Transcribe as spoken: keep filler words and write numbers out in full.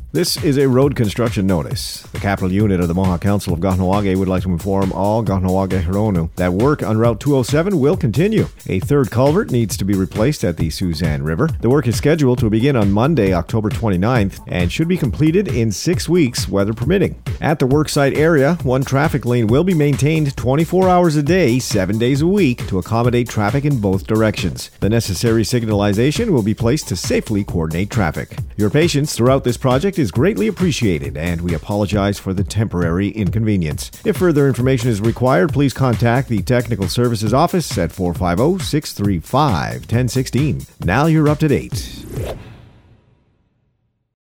This is a road construction notice. The capital unit of the Mohawk Council of Kahnawake would like to inform all Kahnawake Hironu that work on Route two oh seven will continue. A third culvert needs to be replaced at the Suzanne River. The work is scheduled to begin on Monday, October twenty-ninth, and should be completed in six weeks, weather permitting. At the worksite area, one traffic lane will be maintained twenty-four hours a day, seven days a week, to accommodate traffic in both directions. The necessary signalization will be placed to safely coordinate traffic. Your patience throughout this project is greatly appreciated, and we apologize for the temporary inconvenience. If further information is required, please contact the Technical Services Office at four five zero, six three five, one zero one six. Now you're up to date.